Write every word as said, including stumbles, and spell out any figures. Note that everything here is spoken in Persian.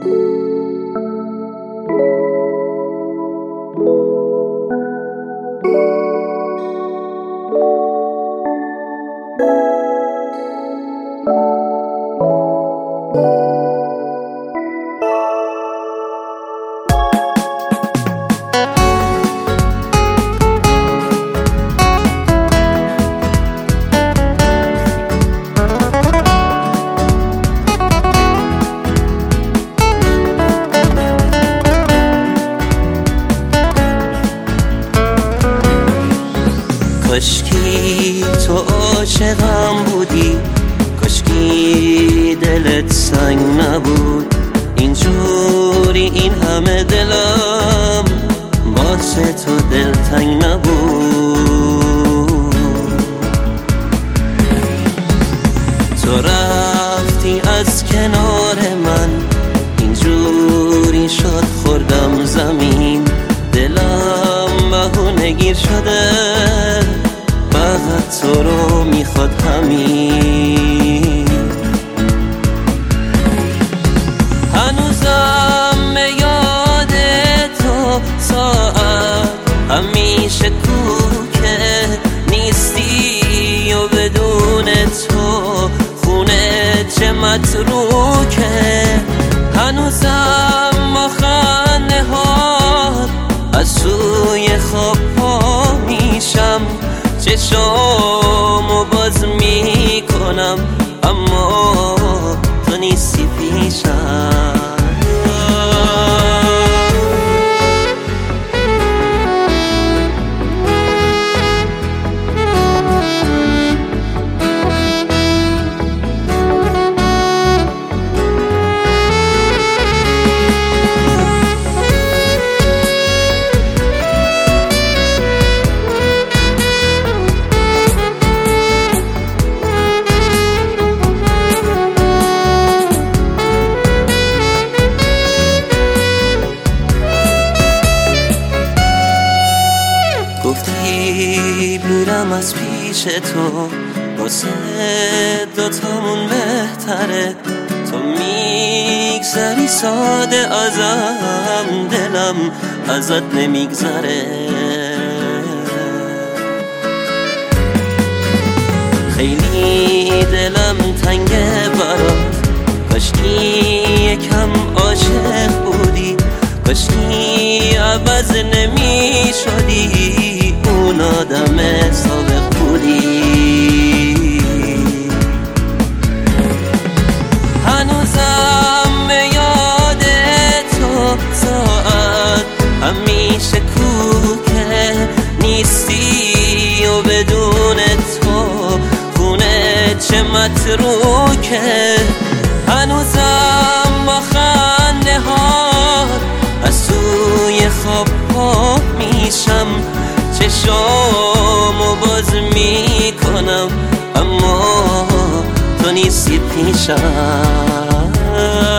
کاشکی تو عاشقم بودی، کاشکی دلت سنگ نبود. اینجوری این همه دلم واسه تو دلتنگ نبود. تو رفتی از کنار من، اینجوری شد خوردم زمین. دلم بهونه گیر شده، فقط تو رو میخواد همین. هنوزم به یاد تو ساعت همیشه کوکه، نیستی و بدون تو خونه چه متروکه. هنوزم با خنده ها از سوی خواب پا میشم، چشامو باز میکنم اما تو نیستی پیشم. گفتی میرم از پیش تو، واسه دوتامون بهتره. تو میگذری ساده ازم، دلم ازت نمیگذره. خیلی دلم تنگه برات، کاشکی یکم عاشق بودی، کاشکی عوض نمی شدی، اون آدم سابق بودی. هنوزم به یاد تو ساعت همیشه کوکه، نیستی و بدون تو خونه چه متروکه. هنوزم با خنده ها از سوی خواب پا میشم، چشامو باز میکنم اما تو نیستی پیشم.